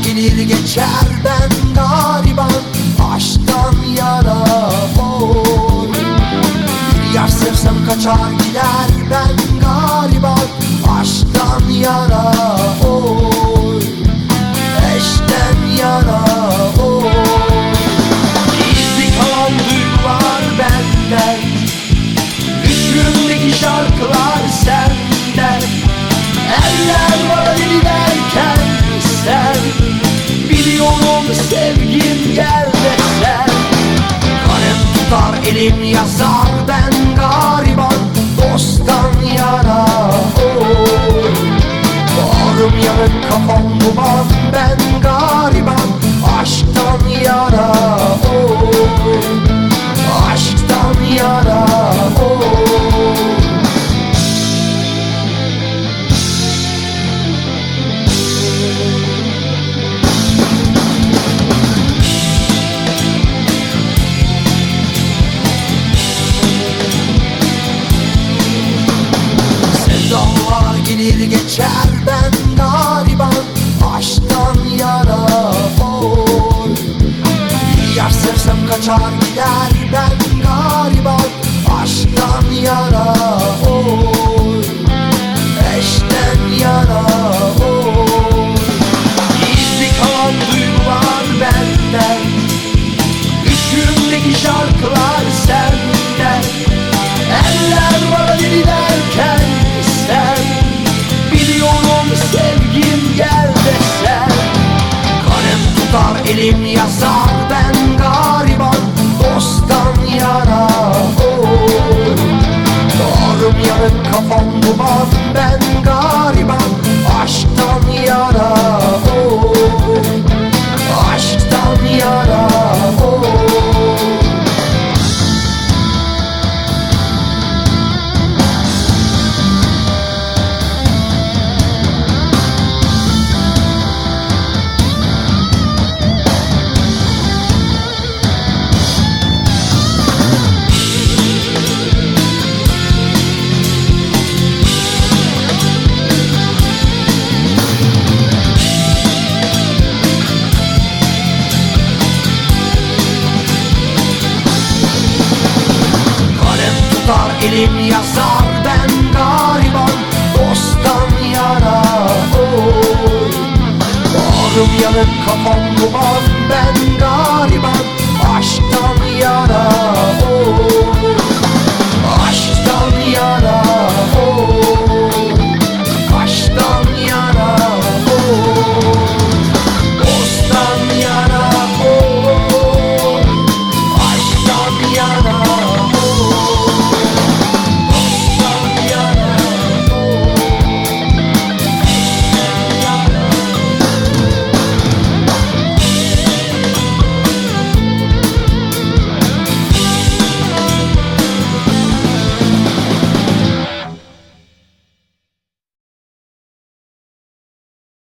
gelir geçer ben gariban, aşktan yana oy. Bir yar sevsem kaçar gider ben gariban, aşktan yana oy. Eşten yana oy. Gizli kalan duygular benden, düşümdeki şarkılar senden. Eller bana deli derken sen, biliyorum sevgim gel desen. Kalem tutar elim yazar ben gariban, dosttan yana oy. Bağrım yanık kafam duman ben gariban, aşktan yana oy. Aşktan yana oy. Sevdalar gelir geçer ben gariban, aşktan yana oy. Bir yar sevsem kaçar gider ben gariban, aşktan yana oy. Eşten yana oy. Gizli kalan duygular benden, düşümdeki şarkılar senden. Eller bana deli derken sen, biliyorum sevgim gel desen. Kalem tutar elim yazar ben gariban, dosttan yana oy. Bağrım yanık kafam duman ben gariban, aşktan yana oy. Aşktan yana oy. Elim yazar ben gariban, dosttan yana oy. Bağrım yanık kafam duman ben gariban, aşktan yana oy. Aşktan yana oy. Aşktan yana oy. Dosttan yana oy. Aşktan yana